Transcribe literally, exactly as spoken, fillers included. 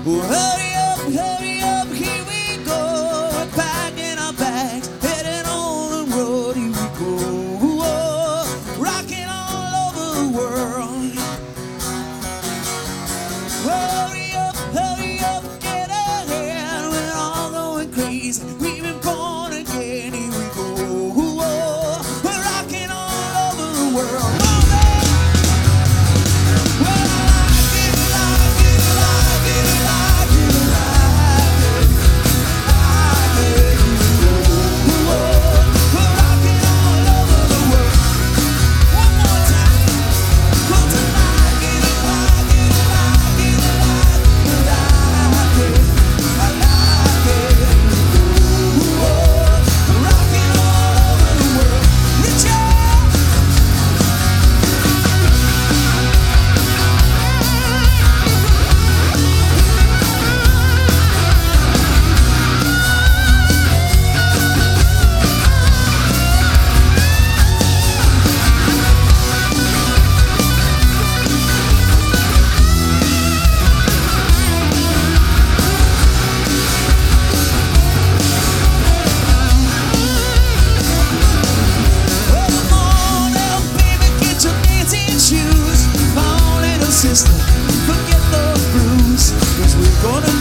Oh, hurry up, hurry up, here we go. We're packing our bags, heading on the road. Here we go. Oh, rocking all over the world. Hurry up, hurry up, get ahead. We're all going crazy. We've been born again. Here we go. Oh, we're rocking all over the world. Sister, forget the blues, 'cause we're gonna